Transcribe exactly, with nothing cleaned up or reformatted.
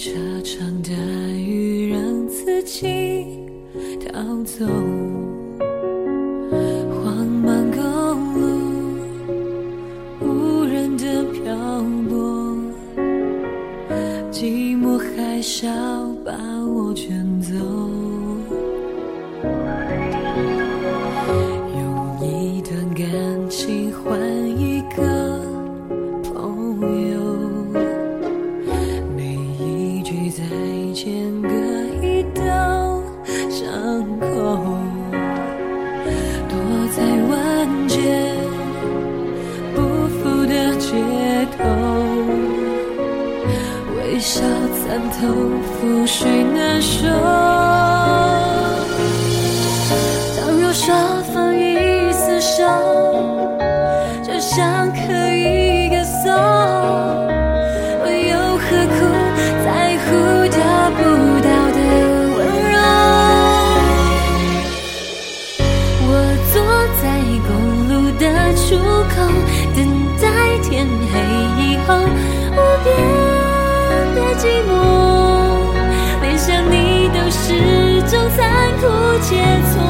这场大雨让自己逃走，荒蛮公路无人的漂泊，寂寞海啸把我卷走，用一段感情换一个朋友，每一句再见各一道伤口，躲在万劫不复的街头，微笑参透覆水难收。倘若说放一厮守，就像可以歌颂，我又何苦在乎得不到的温柔？我坐在公路的出口，等待天黑以后，无边的寂寞，连想你都是种残酷且错。